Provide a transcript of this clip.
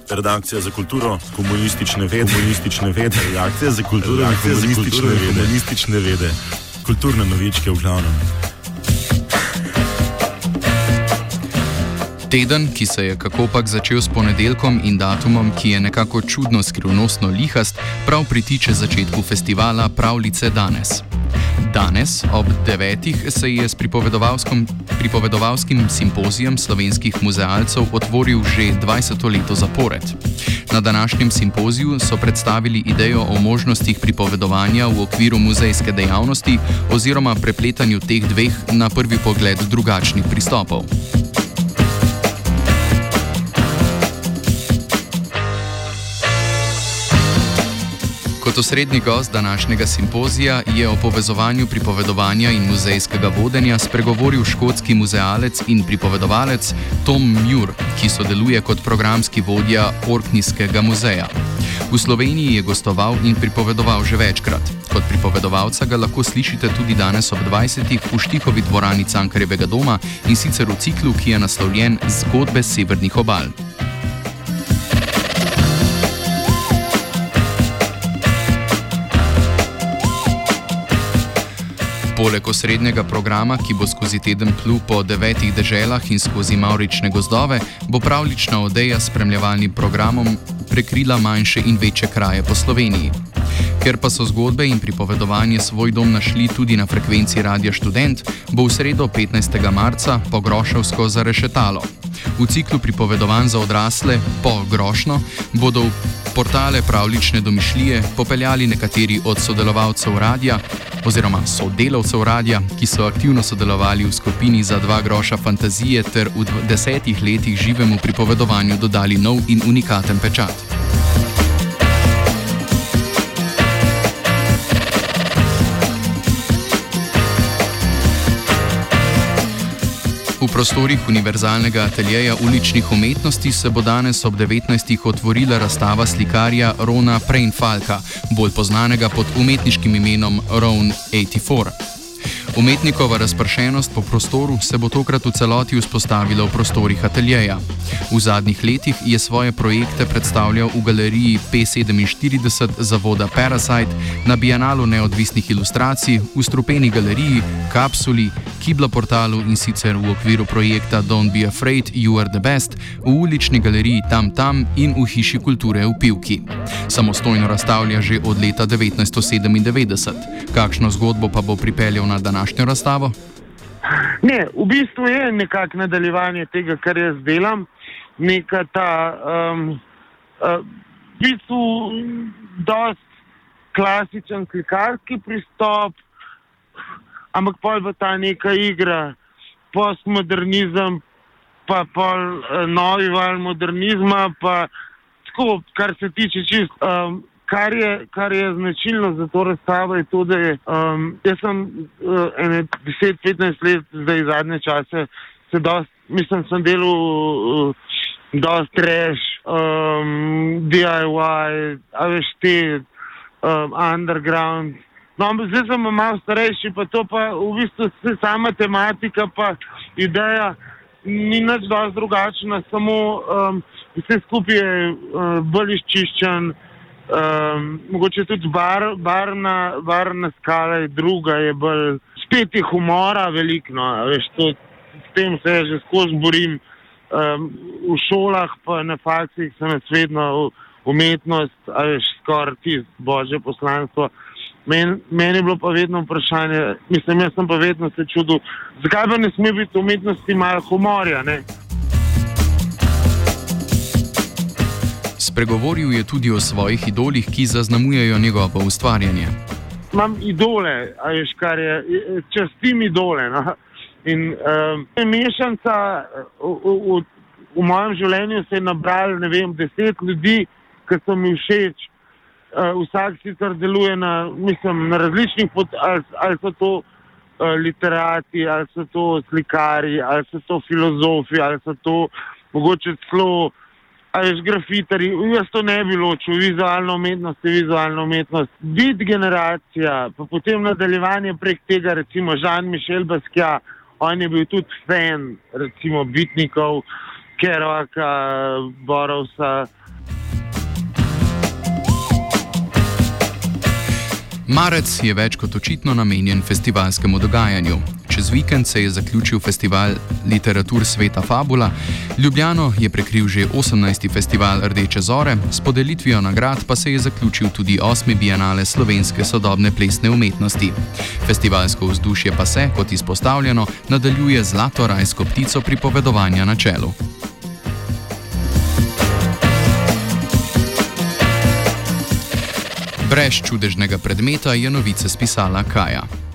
Redakcija za kulturo, komunistične vede, redakcija za kulturo, komunistične vede, kulturne novičke v glavnem. Teden, ki se je kakopak začel s ponedeljkom in datumom, ki je nekako čudno skrivnostno lihast, prav pritiče začetku festivala Pravljice danes. Danes ob 9. se je s pripovedovalskim simpozijem slovenskih muzealcev otvoril že 20. leto zapored. Na današnjem simpoziju so predstavili idejo o možnostih pripovedovanja v okviru muzejske dejavnosti oziroma prepletanju teh dveh na prvi pogled drugačnih pristopov. Kot osrednji gost današnjega simpozija je o povezovanju pripovedovanja in muzejskega vodenja spregovoril škotski muzealec in pripovedovalec Tom Muir, ki sodeluje kot programski vodja Orkneyskega muzeja. V Sloveniji je gostoval in pripovedoval že večkrat. Kot pripovedovalca ga lahko slišite tudi danes ob 20. v Štihovi dvorani Cankarjevega doma in sicer v ciklu, ki je naslovljen Zgodbe severnih obal. Poleg osrednjega programa, ki bo skozi teden plul po 9 deželah in skozi mavrične gozdove, bo pravljična odeja s spremljevalnim programom prekrila manjše in večje kraje po Sloveniji. Ker pa so zgodbe in pripovedovanje svoj dom našli tudi na frekvenci Radia Študent, bo v sredo 15. marca Pogroševsko zarešetalo. V ciklu pripovedovanj za odrasle Po grošno bodo v portale pravljične domišljije popeljali nekateri od sodelovalcev radia oziroma sodelavcev radia, ki so aktivno sodelovali v skupini za 2 groša fantazije ter v 10 letih živemu pripovedovanju dodali nov in unikaten pečat. V prostorih Univerzalnega ateljeja uličnih umetnosti se bo danes ob 19. otvorila razstava slikarja Rona Preinfalka, bolj poznanega pod umetniškim imenom Ron 84. Umetnikova razpršenost po prostoru se bo tokrat v celoti vzpostavila v prostorih ateljeja. V zadnjih letih je svoje projekte predstavljal v galeriji P47 zavoda Parasite, na Bienalu neodvisnih ilustracij, v strupeni galeriji, Kapsuli, Kibla portalu in sicer v okviru projekta Don't Be Afraid, You Are The Best, v ulični galeriji Tam Tam in v Hiši kulture v Pivki. Samostojno razstavlja že od leta 1997. Kakšno zgodbo pa bo pripeljal na današnjo razstavo? Ne, v bistvu je nekako nadaljevanje tega, kar jaz delam. Neka ta, v bistvu dost klasičen slikarski pristop, ampak pol v ta neka igra, postmodernizem, pa pol novi val modernizma, pa tako, kar se tiče čist, kar je značilno za to razstavo je to, da je, jaz sem 10-15 let, zdaj zadnje čase, sem delal dost trash, DIY, a veš te, underground. No, ampak zdaj sem malo starejši, pa to pa v bistvu sama tematika pa ideja ni nič dosti drugačna, samo vse skupaj je bolj izčiščen, mogoče tudi barna skala je druga, je bolj, spet je humora veliko, no, veš, to, s tem se že skozi borim, v šolah pa na fakcih sem jaz vedno umetnost, a veš, skoraj tisto božje poslanstvo. Meni je bilo pa vedno vprašanje, jaz sem pa vedno se čudil, zakaj pa ne sme biti umetnosti malo humorja, ne? Spregovoril je tudi o svojih idolih, ki zaznamujejo njegovo ustvarjanje. Imam idole, a veš, kar je, častim idole, no? In mešanca v mojem življenju se je nabral, ne vem, 10 ljudi, ki so mi všeč. Vsak sicer deluje na različnih ali so to literati, ali so to slikari, ali so to filozofi, ali so to mogoče celo grafitari. Jaz to ne bi ločil, vizualna umetnost. Beat generacija, pa potem nadaljevanje prek tega, recimo Jean-Michel Basquiat, on je bil tudi fan, recimo bitnikov, Kerouaka, Burroughsa. Marec je več kot očitno namenjen festivalskemu dogajanju. Čez vikend se je zaključil festival literatur sveta Fabula, Ljubljano je prekril že 18. festival Rdeče zore, s podelitvijo nagrad pa se je zaključil tudi 8. bienale slovenske sodobne plesne umetnosti. Festivalsko vzdušje pa se, kot izpostavljeno, nadaljuje zlato rajsko ptico pripovedovanja na čelu. Brez čudežnega predmeta je novice spisala Kaja.